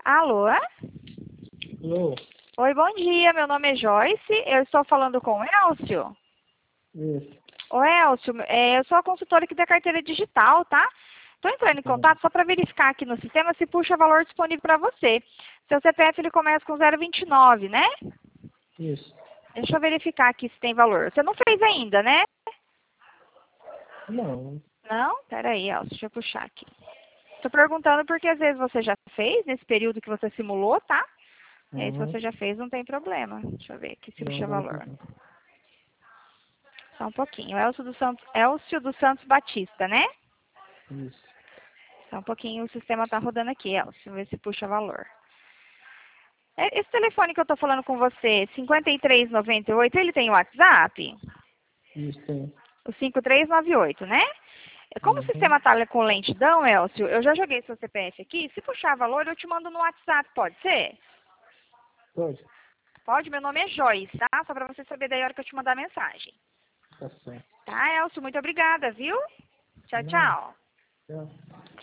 Alô? Alô? Oi, bom dia. Meu nome é Joyce. Eu estou falando com o Elcio. Isso. Ô, Elcio, eu sou a consultora aqui da carteira digital, tá? Estou entrando em contato só para verificar aqui no sistema se puxa valor disponível para você. Seu CPF ele começa com 029, né? Isso. Deixa eu verificar aqui se tem valor. Você não fez ainda, né? Não. Não? Peraí, Elcio, deixa eu puxar aqui. Estou perguntando porque às vezes você já fez, nesse período que você simulou, tá? E aí, se Uhum. você já fez, não tem problema. Deixa eu ver aqui se Não, puxa agora valor. não. Só um pouquinho. Elcio dos Santos Batista, né? Isso. Só um pouquinho, o sistema tá rodando aqui, Elcio. Ver se puxa valor. Esse telefone que eu tô falando com você, 5398, ele tem WhatsApp? Isso tem. O 5398, né? Como o Uhum. sistema tá com lentidão, Elcio, eu já joguei seu CPF aqui. Se puxar valor, eu te mando no WhatsApp, pode ser? Pode? Pode? Meu nome é Joyce, tá? Só pra você saber daí a hora que eu te mandar a mensagem. Tá certo. Tá, Elcio? Muito obrigada, viu? Tchau, Não. tchau. Tchau.